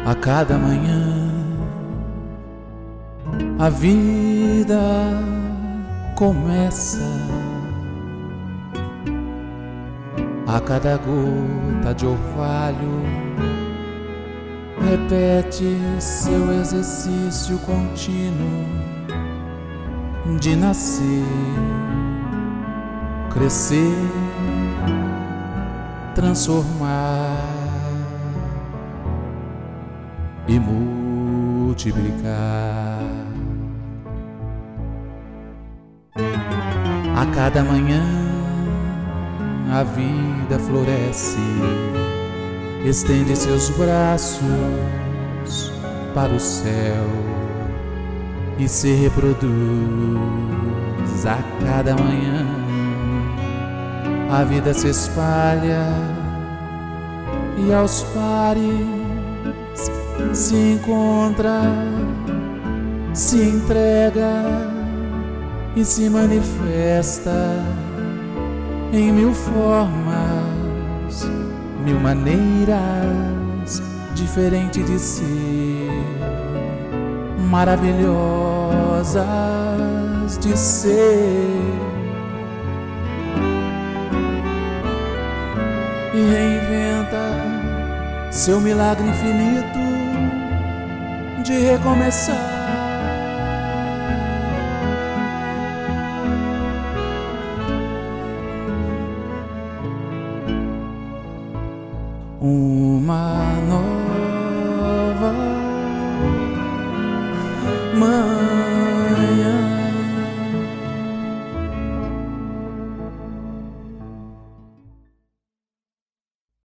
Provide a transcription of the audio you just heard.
A cada manhã a vida começa. A cada gota de orvalho repete seu exercício contínuo de nascer, crescer, transformar e multiplicar. A cada manhã a vida floresce, estende seus braços para o céu e se reproduz. A cada manhã a vida se espalha e aos pares se encontra, se entrega e se manifesta em mil formas, mil maneiras diferentes de ser, maravilhosas de ser, e reinventa seu milagre infinito de recomeçar. Uma nova manhã